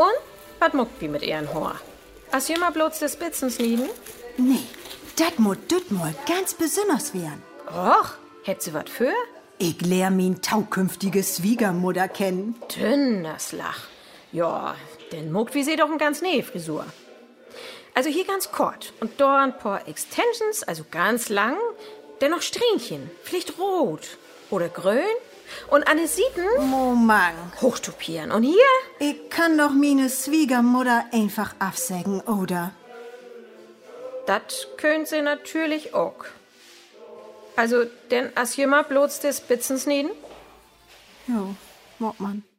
Und, was muckt wie mit ihren Haar? Als jemand bloß die Spitzen schnieden? Nee, dat mut mal ganz besonders werden. Och, hebt sie wat für? Ich lehr min taukünftige Schwiegermutter kennen. Dünnes Lach. Ja, denn muckt wie sie doch ein ganz Nähfrisur. Also hier ganz kort und da ein paar Extensions, also ganz lang, dennoch Strähnchen, vielleicht rot oder grün und an den Seiten Moment. hochtupieren. Und hier? Ich kann doch meine Schwiegermutter einfach absägen, oder? Das können sie natürlich auch. Also, denn als jemand bloß die Spitzen schneiden? Jo, mag man.